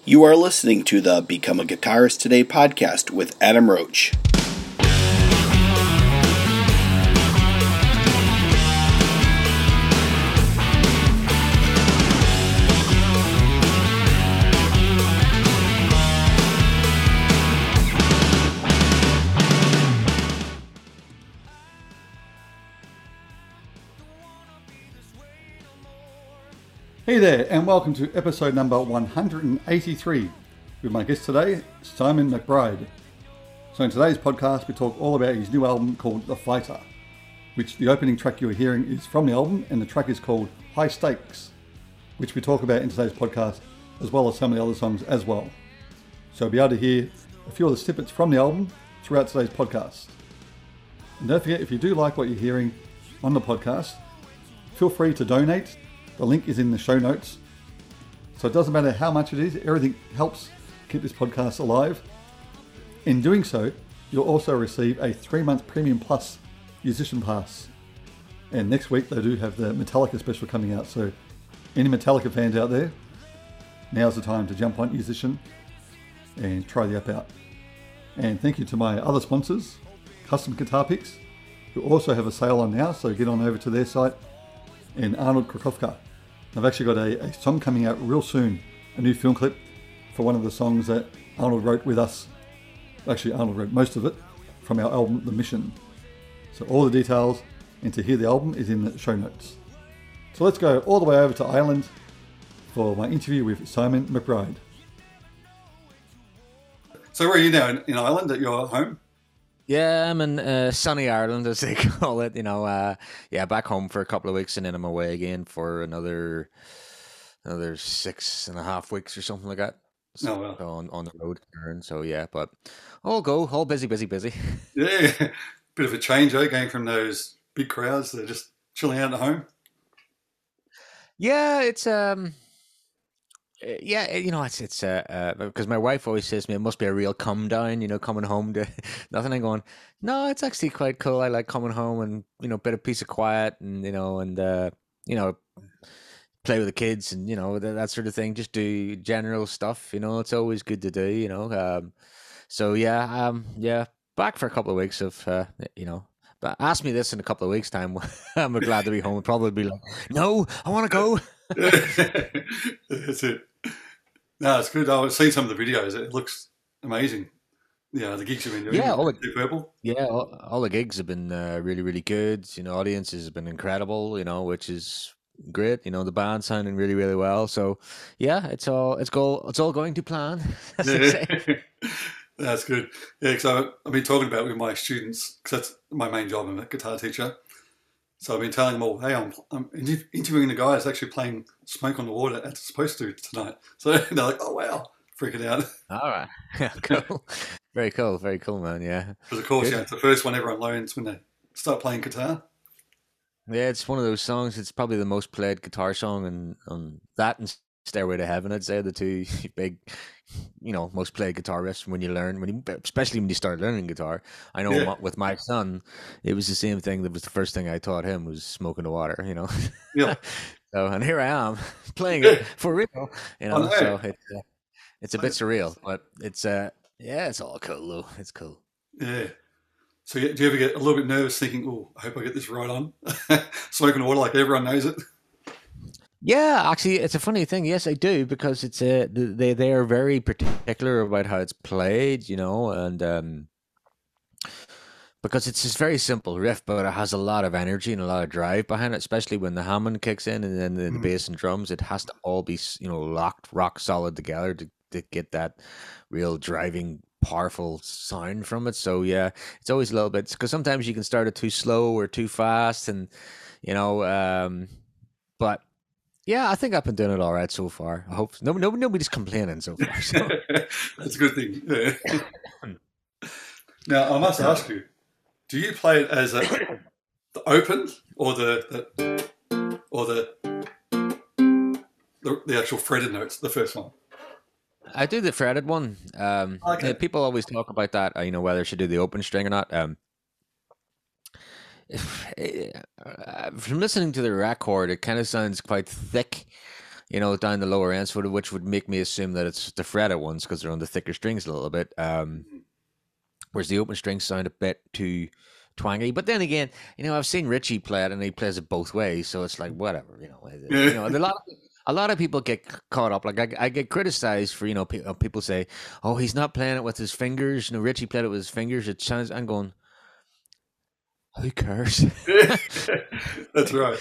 You are listening to the Become a Guitarist Today podcast with Adam Roach. Hey there, and welcome to episode number 183 with my guest today, Simon McBride. So in today's podcast, we talk all about his new album called The Fighter, which the opening track you're hearing is from the album, and the track is called High Stakes, which we talk about in today's podcast, as well as some of the other songs as well. So you'll be able to hear a few of the snippets from the album throughout today's podcast. And don't forget, if you do like what you're hearing on the podcast, feel free to donate. The link is in the show notes. So it doesn't matter how much it is, everything helps keep this podcast alive. In doing so, you'll also receive a 3-month Premium Plus Musician Pass. And next week they do have the Metallica special coming out. So any Metallica fans out there, now's the time to jump on Musician and try the app out. And thank you to my other sponsors, Custom Guitar Picks, who also have a sale on now, so get on over to their site. And Arnold Krokowka. I've actually got a song coming out real soon, a new film clip for one of the songs that Arnold wrote with us. Actually, Arnold wrote most of it from our album, The Mission. So all the details and to hear the album is in the show notes. So let's go all the way over to Ireland for my interview with Simon McBride. So where are you now, in Ireland, at your home? Yeah, I'm in sunny Ireland, as they call it. Back home for a couple of weeks, and then I'm away again for another 6.5 weeks or something like that. So, on the road, so yeah, but all busy. Yeah, bit of a change, going from those big crowds to just chilling out at home. Yeah, it's it's because my wife always says to me, it must be a real come down, coming home to nothing. I'm going, no, it's actually quite cool. I like coming home and, bit of peace of quiet and, play with the kids and, that sort of thing. Just do general stuff, it's always good to do, back for a couple of weeks of, but ask me this in a couple of weeks' time. I'm glad to be home. I'd probably be like, no, I want to go. That's it. No, it's good. I've seen some of the videos. It looks amazing. Yeah, the gigs you've been doing. Yeah, all the gigs have been really, really good. Audiences have been incredible. Which is great. The band sounding really, really well. So, yeah, it's all going to plan. That's good. Yeah, because I've been talking about it with my students, because that's my main job. I'm a guitar teacher. So I've been telling them all, hey, I'm interviewing the guy that's actually playing Smoke on the Water as it's supposed to tonight. So they're like, oh, wow, freaking out. All right. Cool. Very cool, man, yeah. Because, of course, it's the first one everyone learns when they start playing guitar. Yeah, it's one of those songs. It's probably the most played guitar song, on that and Stairway to Heaven, I'd say, the two big, most played guitar riffs especially when you start learning guitar. I know with my son, it was the same thing. That was the first thing I taught him was Smoke on the Water, Yeah. So, and here I am playing it for real, so it's a bit surreal, but it's all cool though. It's cool. Yeah. So do you ever get a little bit nervous thinking, oh, I hope I get this right on? Smoke on the Water, like everyone knows it. Yeah, actually, it's a funny thing. Yes, I do, because it's they are very particular about how it's played, and because it's this very simple riff, but it has a lot of energy and a lot of drive behind it, especially when the Hammond kicks in and then the bass and drums. It has to all be locked rock solid together to get that real driving, powerful sound from it. So yeah, it's always a little bit, because sometimes you can start it too slow or too fast, and but. Yeah, I think I've been doing it all right so far. I hope nobody's complaining so far. So. That's a good thing. Yeah. Now, I must ask you, do you play it as the open or the actual fretted notes, the first one? I do the fretted one. Okay. People always talk about that, whether I should do the open string or not. From listening to the record, it kind of sounds quite thick, down the lower ends, which would make me assume that it's the fretted ones because they're on the thicker strings a little bit. Whereas the open strings sound a bit too twangy. But then again, I've seen Richie play it, and he plays it both ways, so it's like whatever. A lot of people get caught up. Like I get criticized for people say, "Oh, he's not playing it with his fingers." Richie played it with his fingers. It sounds. I'm going. Who cares? That's right.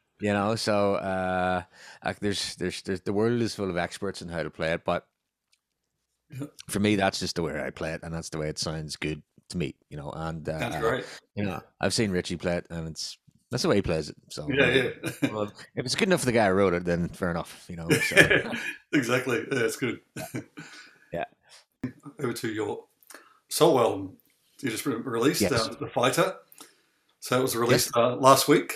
So there's the world is full of experts in how to play it, but for me, that's just the way I play it, and that's the way it sounds good to me. And Sounds great. I've seen Richie play it, and that's the way he plays it. So yeah. Well, if it's good enough for the guy who wrote it, then fair enough. So. Exactly. Yeah, it's good. Yeah. Over to your solo album. You just released The Fighter. So it was released last week.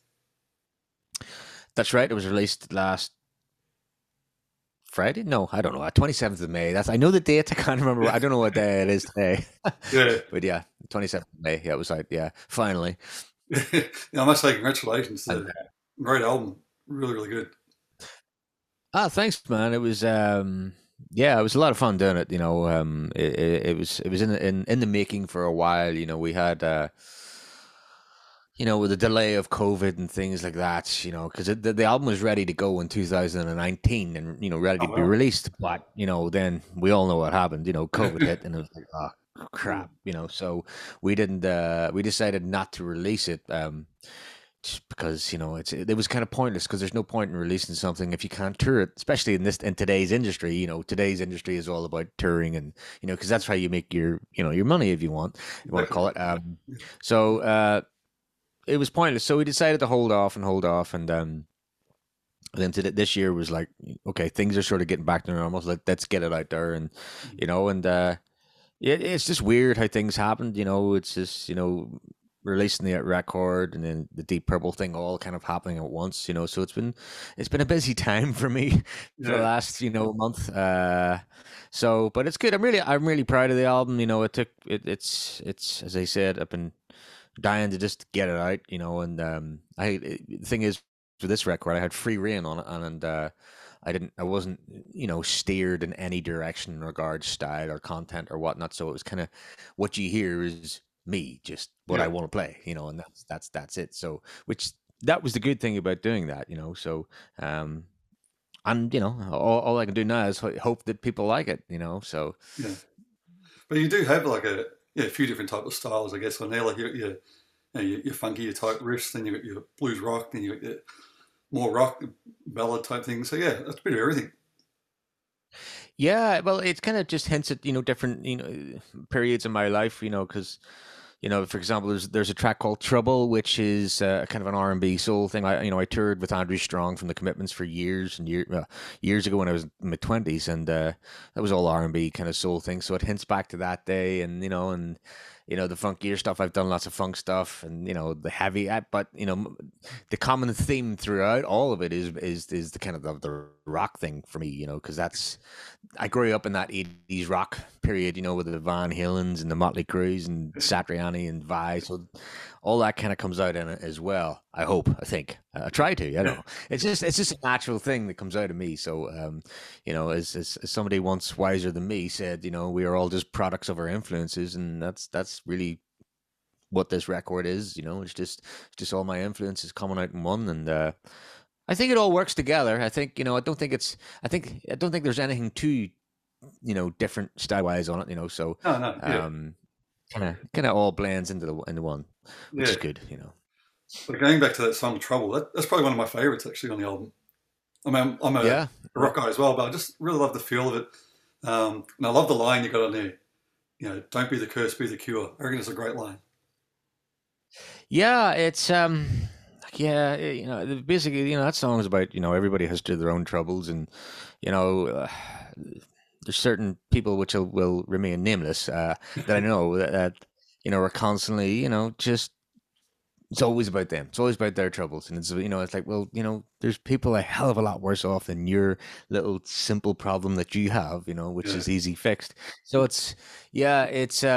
That's right. It was released last Friday? No, I don't know. 27th of May. I know the date. I can't remember. I don't know what day it is today. Yeah. But yeah, 27th of May. Yeah, it was like, finally. I must say congratulations. Great album. Really, really good. Thanks, man. It was it was a lot of fun doing it. It was in the making for a while. We had with the delay of COVID and things like that, because the album was ready to go in 2019 and, ready to be released. But, then we all know what happened, COVID hit and it was like, oh, crap, so we decided not to release it just because, it was kind of pointless because there's no point in releasing something if you can't tour it, especially in today's industry. Today's industry is all about touring and, because that's how you make your money if you want to call it. So, it was pointless, so we decided to hold off, and then this year was like, okay, things are sort of getting back to normal. So let's get it out there, and it's just weird how things happened. It's just releasing the record and then the Deep Purple thing all kind of happening at once. So it's been a busy time for me for the last month. But it's good. I'm really proud of the album. It's as I said, I've been dying to just get it out, and the thing is, for this record I had free reign on it, and I wasn't steered in any direction in regards style or content or whatnot, so it was kind of what you hear is me, just what I want to play, and that's it. So that was the good thing about doing that, so and all I can do now is hope that people like it, so but you do have like a few different types of styles, I guess, on there. Like your funky type riffs, then you got your blues rock, then you got your more rock ballad type things. So that's a bit of everything. Yeah, well, it kind of just hints at different periods in my life, because for example, there's a track called Trouble, which is kind of an R&B soul thing. I toured with Andrew Strong from The Commitments for years and years ago when I was in my 20s, and that was all R&B kind of soul thing. So it hints back to that day, and the funkier stuff. I've done lots of funk stuff, and the heavy, but the common theme throughout all of it is the kind of the rock thing for me, because I grew up in that 80s rock period, with the Van Halens and the Motley Crues and Satriani and Vi, so all that kind of comes out in it as well. I think I try to. I don't know. It's just a natural thing that comes out of me. So as somebody once wiser than me said, we are all just products of our influences, and that's really what this record is. It's just all my influences coming out in one, and I think it all works together. I think I don't think there's anything too different style wise on it. So kind of all blends into one, which is good. But going back to that song Trouble, that's probably one of my favorites actually on the album. I mean, I'm a rock guy as well, but I just really love the feel of it. And I love the line you got on there. Don't be the curse, be the cure. I reckon it's a great line. Yeah, it's basically, that song is about, everybody has their own troubles, and there's certain people which will remain nameless that I know that are constantly, just it's always about them. It's always about their troubles, and it's it's like, well, there's people a hell of a lot worse off than your little simple problem that you have, which is easy fixed. So it's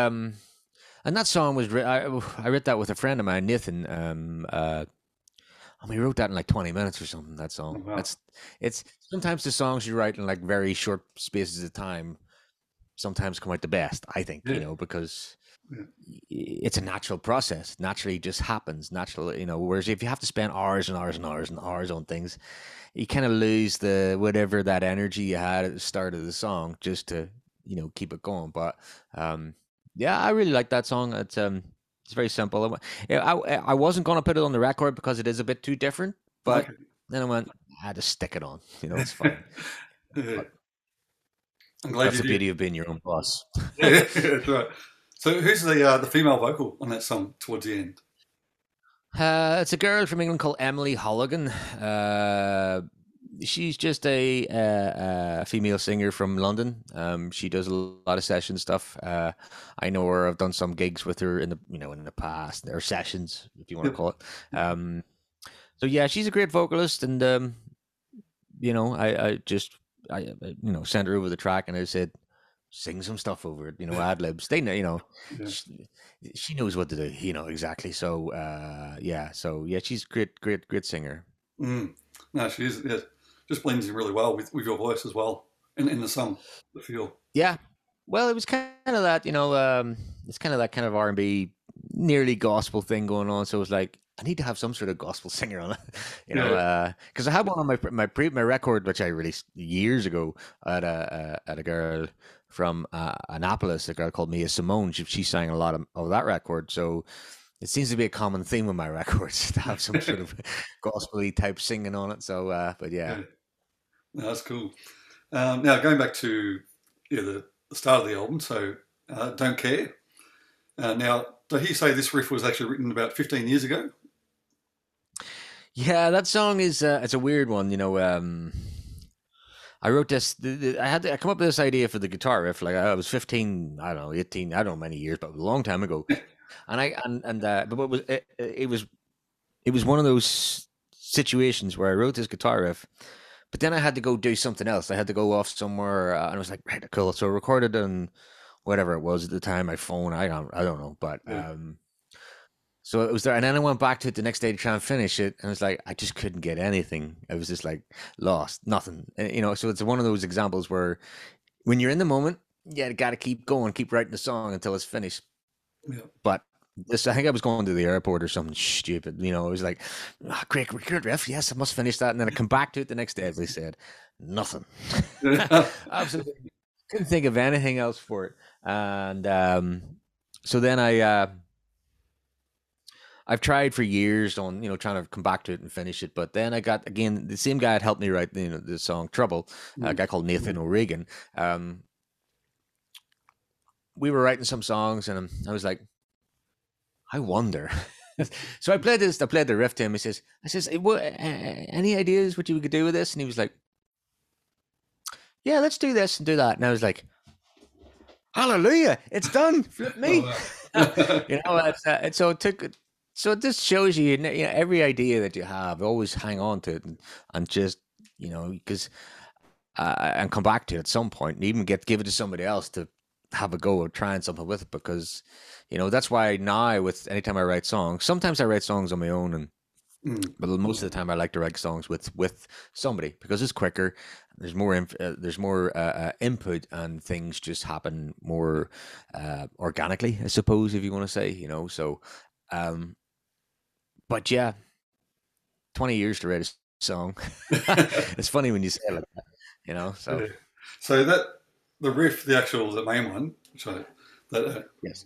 and that song was I wrote that with a friend of mine, Nathan. And we wrote that in like 20 minutes or something. That Oh, song. wow. It's sometimes the songs you write in like very short spaces of time sometimes come out the best. I think Yeah. because Yeah. it's a natural process. Naturally, just happens. Naturally, Whereas if you have to spend hours and hours and hours and hours on things, you kind of lose the whatever that energy you had at the start of the song just to keep it going. But yeah, I really like that song. It's very simple. I wasn't gonna put it on the record because it is a bit too different, but Okay. then I went, I had to stick it on. It's fine. Yeah. But I'm glad that's you the did. beauty of being your own boss. Yeah, that's right. So who's the female vocal on that song towards the end? It's a girl from England called Emily Holligan. She's just a female singer from London. She does a lot of session stuff. I know her. I've done some gigs with her in the past, or sessions, if you want to Yep. call it. So yeah, she's a great vocalist, and I just sent her over the track, and I said, sing some stuff over it, ad libs. They know, Yeah. she knows what to do, exactly. So yeah, she's a great singer. Mm. No, she is. Yeah. Just blends in really well with your voice as well, in the song, the feel. Yeah. Well, it was kind of that, it's kind of that kind of R&B, nearly gospel thing going on. So it was like, I need to have some sort of gospel singer on it, Yeah. because I had one on my record, which I released years ago at a girl from Annapolis, a girl called Mia Simone. She sang a lot of that record. So it seems to be a common theme with my records to have some sort of gospel-y type singing on it. So, but yeah. Yeah. No, that's cool. Now going back to the start of the album, so Don't Care. Now, did he say this riff was actually written about 15 years ago? Yeah, that song is it's a weird one. I wrote this. I come up with this idea for the guitar riff. Like I was 15, I don't know, 18, I don't know many years, but a long time ago. But what was it was one of those situations where I wrote this guitar riff, but then I had to go do something else. I had to go off somewhere, and I was like, right, cool. So I recorded on whatever it was at the time, my phone. I don't know, but Yeah. so it was there, and then I went back to it the next day to try and finish it, and it's like I just couldn't get anything. I was just like lost, nothing. So it's one of those examples where when you're in the moment, you got to keep going, keep writing the song until it's finished. Yeah. But I think I was going to the airport or something stupid. It was like, great riff. Yes, I must finish that. And then I come back to it the next day, as I said, nothing. Absolutely couldn't think of anything else for it. And so then I've tried for years on, trying to come back to it and finish it. But then I got, again, the same guy had helped me write, the song Trouble, a guy called Nathan O'Regan. We were writing some songs, and I was like, I wonder. So I played the riff to him. I says, hey, any ideas what you could do with this? And he was like, yeah, let's do this and do that. And I was like, hallelujah, it's done. Flip me. And so it took. So it just shows you, every idea that you have, always hang on to it and just, because and come back to it at some point, and even give it to somebody else to have a go at trying something with it, because that's why now anytime I write songs, sometimes I write songs on my own, but most of the time I like to write songs with somebody, because it's quicker. There's more input, and things just happen more organically, I suppose, if you want to say, so but yeah, 20 years to write a song. It's funny when you say it like that, so. Yeah. So the riff, the main one, Yes.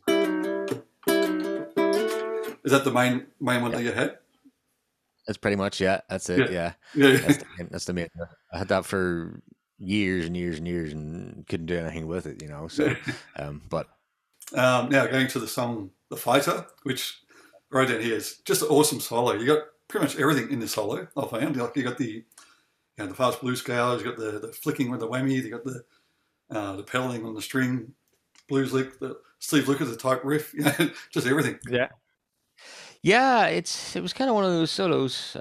Is that the main one that you had? That's pretty much, yeah. That's it. Yeah. That's the main. I had that for years and years and years, and couldn't do anything with it, So, but now going to the song "The Fighter," which right down here is just an awesome solo. You got pretty much everything in this solo. I found you got the the fast blues scales, you got the flicking with the whammy, you got the pedaling on the string, blues lick, the Steve Lukather type riff, just everything. Yeah. Yeah, it was kind of one of those solos.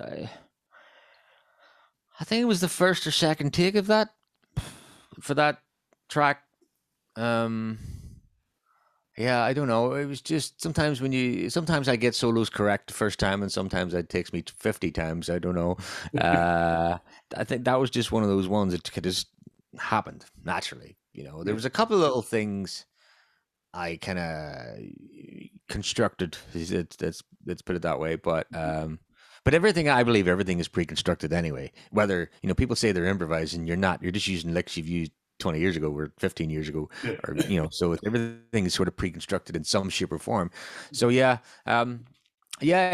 I think it was the first or second take of that, for that track. Yeah, I don't know. It was just sometimes I get solos correct the first time, and sometimes it takes me 50 times. I don't know. Uh, I think that was just one of those ones that could just happened naturally. There Yeah, was a couple of little things I kind of constructed. Let's put it that way. But everything, I believe everything is pre-constructed anyway. Whether people say they're improvising, you're not. You're just using licks you've used 20 years ago or 15 years ago, yeah, or so everything is sort of pre-constructed in some shape or form. So yeah, yeah,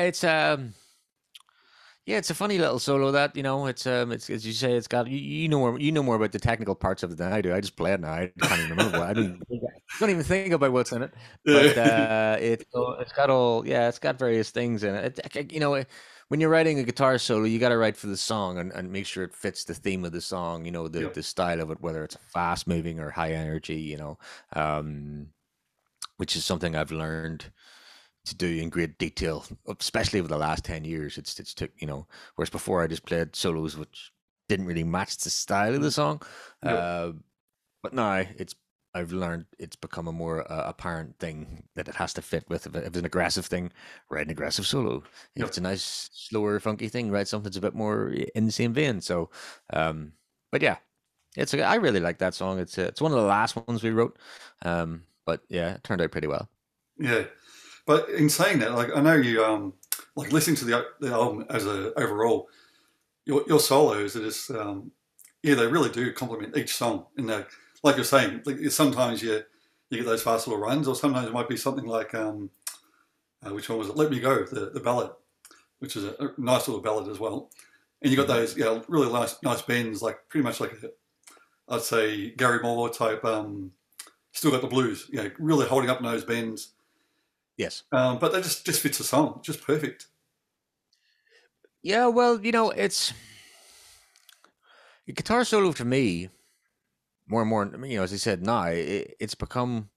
it's a funny little solo that it's as you say, it's got you know more about the technical parts of it than I do. I just play it now. I can't even remember what I don't even think about what's in it. But yeah, it's got all it's got various things in it. When you're writing a guitar solo, you got to write for the song and make sure it fits the theme of the song. yeah, The style of it, whether it's fast moving or high energy. Um, which is something I've learned to do in great detail, especially over the last 10 years. It's took whereas before I just played solos which didn't really match the style of the song. yeah, Uh, but now I've learned it's become a more apparent thing that it has to fit with. If it's an aggressive thing, write an aggressive solo. If yeah, it's a nice, slower, funky thing, write something that's a bit more in the same vein. So, um, but yeah, I really like that song. It's one of the last ones we wrote. But yeah, it turned out pretty well. yeah. But in saying that, like I know you like listening to the album as a overall, your solos are just yeah, they really do complement each song. And like you're saying, like sometimes you get those fast little runs, or sometimes it might be something like which one was it? Let Me Go, the ballad, which is a nice little ballad as well. And you got Hmm. those really nice bends, like pretty much like I'd say Gary Moore type. Still got the blues, really holding up in those bends. Yes. But that just fits the song, just perfect. Yeah, well, it's a guitar solo to me more and more. As I said, now it's become.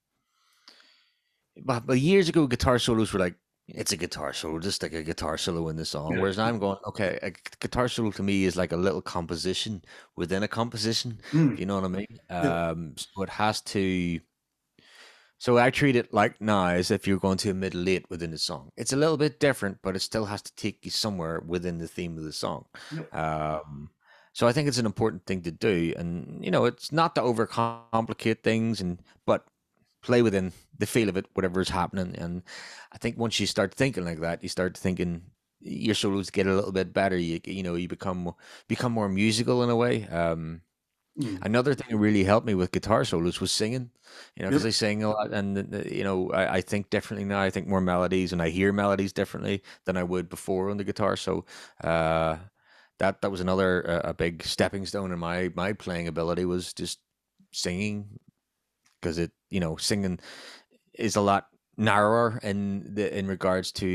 But years ago, guitar solos were like it's a guitar solo, just like a guitar solo in the song. Yeah. Whereas now I'm going, okay, a guitar solo to me is like a little composition within a composition. If Mm. you know what I mean. Yeah. So it has to. So I treat it like now as if you're going to a middle eight within the song. It's a little bit different, but it still has to take you somewhere within the theme of the song. Yep. Um, so I think it's an important thing to do, and it's not to overcomplicate things, but play within the feel of it, whatever is happening. And I think once you start thinking like that, you start thinking your solos get a little bit better. You become more musical in a way. Mm. Another thing that really helped me with guitar solos was singing, because I Yep. sing a lot, and I think differently now. I think more melodies, and I hear melodies differently than I would before on the guitar. So uh, that was another a big stepping stone in my playing ability was just singing, because singing is a lot narrower in regards to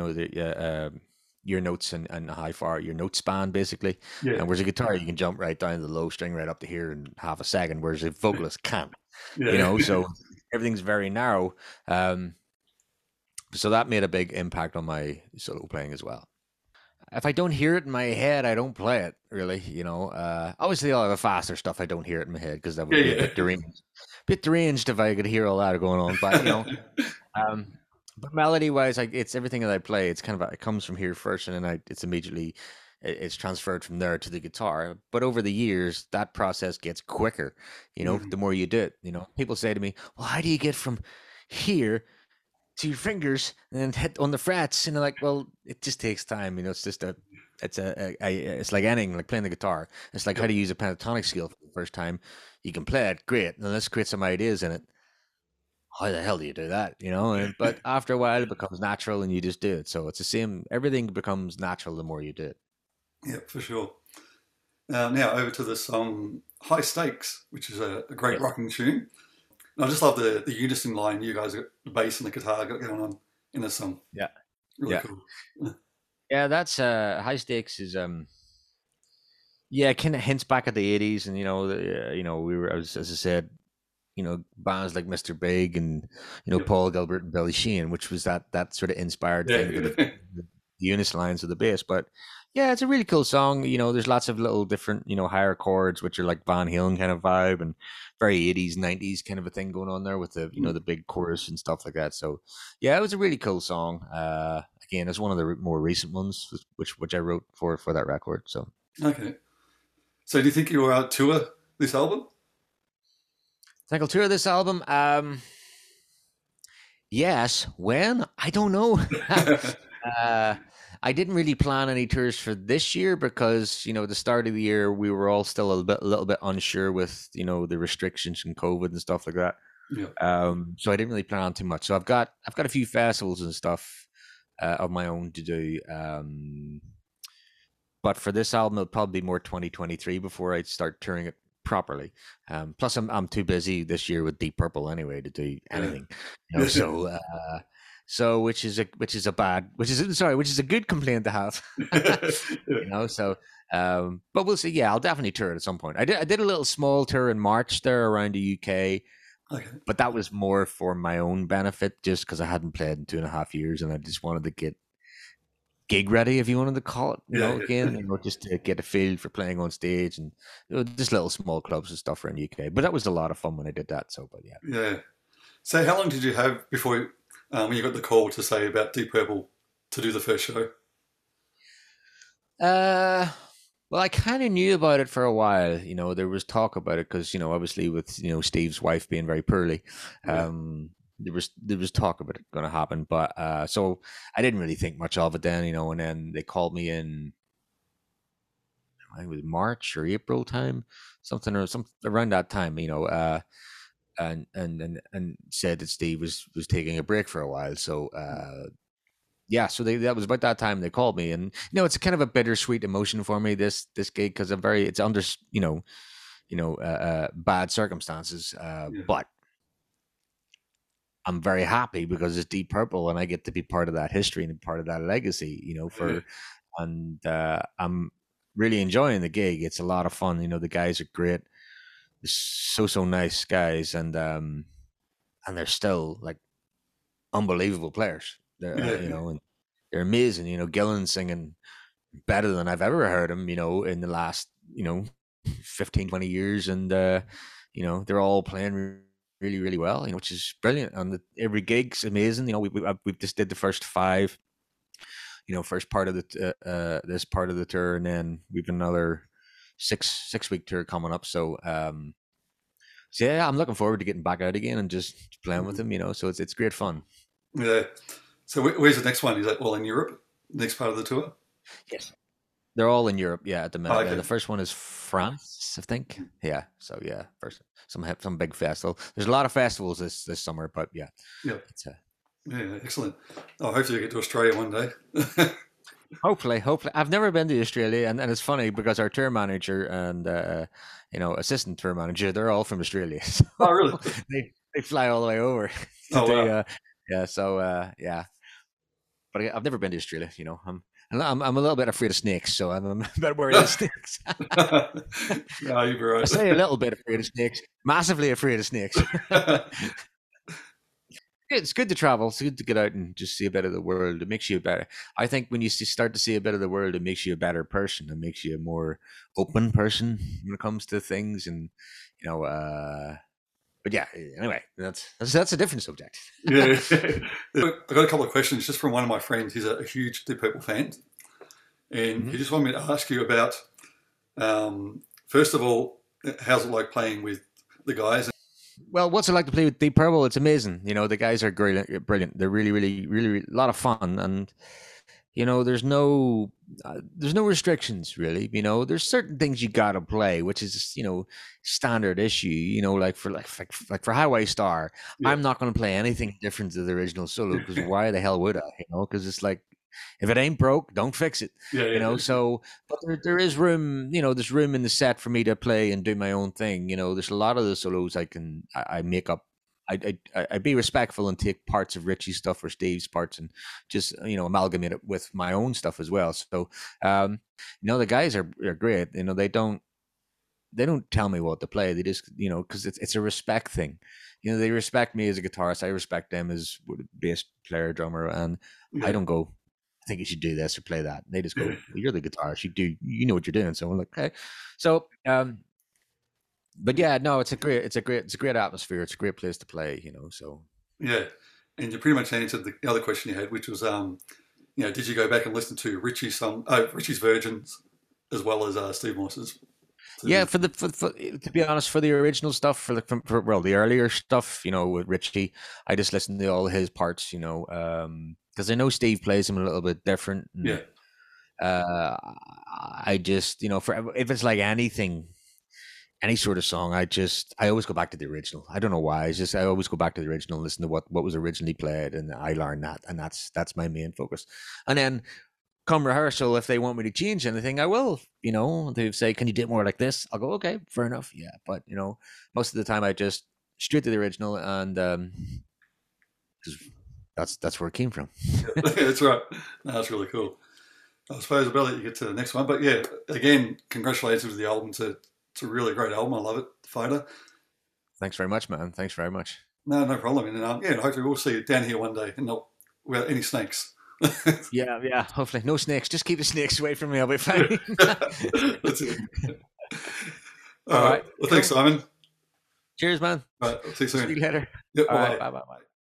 your notes and how far your note span basically. Yeah. And whereas a guitar you can jump right down the low string right up to here in half a second, whereas a vocalist can't. Yeah. So everything's very narrow. Um, so that made a big impact on my solo playing as well. If I don't hear it in my head, I don't play it really. Obviously all the faster stuff I don't hear it in my head because that would be a Yeah. bit deranged. Bit deranged if I could hear all that going on. But Yeah. um, but melody wise, it's everything that I play. It's kind of it comes from here first, and then it's immediately it's transferred from there to the guitar. But over the years, that process gets quicker. Mm. The more you do it. People say to me, "Well, how do you get from here to your fingers and then hit on the frets?" And they're like, "Well, it just takes time. It's just it's like anything, like playing the guitar. It's like how Yep. to use a pentatonic scale for the first time. You can play it, great. Now let's create some ideas in it. How the hell do you do that? But after a while, it becomes natural, and you just do it. So it's the same. Everything becomes natural the more you do it. Yeah, for sure. Now over to the song "High Stakes," which is a great Yes. rocking tune. And I just love the unison line you guys got the bass and the guitar got going on in the song. Yeah. Really Yeah. cool. Yeah. That's high stakes is yeah, it kind of hints back at the '80s, and we were as I said, bands like Mr. Big and Yep. Paul Gilbert and Billy Sheehan, which was that sort of inspired thing to Yeah. the unison lines of the bass. But Yeah, it's a really cool song. There's lots of little different, higher chords, which are like Van Halen kind of vibe and very 80s, 90s kind of a thing going on there with the big chorus and stuff like that. So, yeah, it was a really cool song. Again, it's one of the more recent ones, which I wrote for that record. So, Okay. So do you think you'll tour this album? think I'll tour this album. Yes. When? I don't know. uh, I didn't really plan any tours for this year because, the start of the year we were all still a little bit unsure with, the restrictions and COVID and stuff like that. Yeah. So I didn't really plan on too much. So I've got a few festivals and stuff of my own to do. But for this album, it'll probably be more 2023 before I start touring it properly. Plus, I'm too busy this year with Deep Purple anyway to do anything. So which is a good complaint to have. So but we'll see. Yeah, I'll definitely tour it at some point. I did a little small tour in March there around the UK. Okay. But that was more for my own benefit, just because I hadn't played in 2.5 years, and I just wanted to get gig ready, if you wanted to call it, again, just to get a feel for playing on stage and just little small clubs and stuff around the UK. But that was a lot of fun when I did that. So, but yeah. Yeah. So how long did you have before when you got the call to say about Deep Purple to do the first show? Well, I kind of knew about it for a while. There was talk about it because, obviously with, Steve's wife being very poorly, there was talk about it going to happen. But so I didn't really think much of it then, and then they called me in, I think it was March or April time, something around that time, and said that Steve was taking a break for a while. So yeah, so that was about that time they called me, and it's a kind of a bittersweet emotion for me, this gig, because it's under bad circumstances, but I'm very happy because it's Deep Purple and I get to be part of that history and part of that legacy, and I'm really enjoying the gig. It's a lot of fun. The guys are great. They're so nice guys, and they're still like unbelievable players. They're and they're amazing. Gillan singing better than I've ever heard him. In the last 15, 20 years, and they're all playing really, really well. Which is brilliant. And every gig's amazing. We just did the first 5. First part of the this part of the tour, and then we've another 6-week tour coming up. So yeah, I'm looking forward to getting back out again and just playing with them. So it's great fun. Yeah. So where's the next one? Is that all in Europe? Next part of the tour? Yes. They're all in Europe, yeah, at the minute. Okay. The first one is France, I think. Yeah. So yeah, first some big festival. There's a lot of festivals this summer, but yeah. Yeah. Yeah, excellent. Oh, hopefully you get to Australia one day. Hopefully. I've never been to Australia, and it's funny because our tour manager and assistant tour manager, they're all from Australia. So oh, really? they fly all the way over. Wow. Yeah. So yeah, but I've never been to Australia. I'm a little bit afraid of snakes, so I'm a bit worried of snakes. No, you're right. I say a little bit afraid of snakes, massively afraid of snakes. It's good to travel. It's good to get out and just see a bit of the world. It makes you better. I think when you start to see a bit of the world, it makes you a better person. It makes you a more open person when it comes to things, and but yeah. Anyway, that's a different subject. Yeah. I got a couple of questions just from one of my friends. He's a huge Deep Purple fan, and he just wanted me to ask you about, first of all, how's it like playing with the guys? Well, what's it like to play with Deep Purple? It's amazing. The guys are brilliant. They're really, really, really, really a lot of fun, and there's no restrictions really. There's certain things you gotta play, which is standard issue. Like for Highway Star, I'm not going to play anything different to the original solo, because why the hell would I? Because it's like, if it ain't broke, don't fix it. So, but there is room, there's room in the set for me to play and do my own thing. There's a lot of the solos I make up. I be respectful and take parts of Richie's stuff or Steve's parts and just, amalgamate it with my own stuff as well. So, the guys are great. They don't tell me what to play. They just, because it's a respect thing. They respect me as a guitarist. I respect them as bass player, drummer, and I don't go, think you should do this or play that. And they just go, well, you're the guitarist. You know what you're doing. So I'm like, okay. So, but yeah, no, it's a great atmosphere. It's a great place to play, so. Yeah. And you pretty much answered the other question you had, which was, did you go back and listen to Richie's versions as well as Steve Morse's? Yeah, for to be honest, for the original stuff, for the earlier stuff, with Richie, I just listened to all his parts, because I know Steve plays them a little bit different. And, yeah. I just, if it's like anything, any sort of song, I always go back to the original. I don't know why. I always go back to the original and listen to what was originally played, and I learn that, and that's my main focus. And then come rehearsal, if they want me to change anything, I will. They say, "Can you do it more like this?" I'll go, "Okay, fair enough." Yeah, but most of the time I just straight to the original, and that's where it came from. That's right. No, that's really cool. I suppose I'll let you get to the next one, but yeah, again, congratulations with the album. It's a really great album. I love it, Fighter. Thanks very much, man. Thanks very much. No problem. And hopefully we'll see you down here one day, and not without any snakes. Yeah. Hopefully, no snakes. Just keep the snakes away from me. I'll be fine. That's it. All right. Well, thanks, Simon. Cheers, man. All right. See you soon. See you later. Yep. All right. Bye.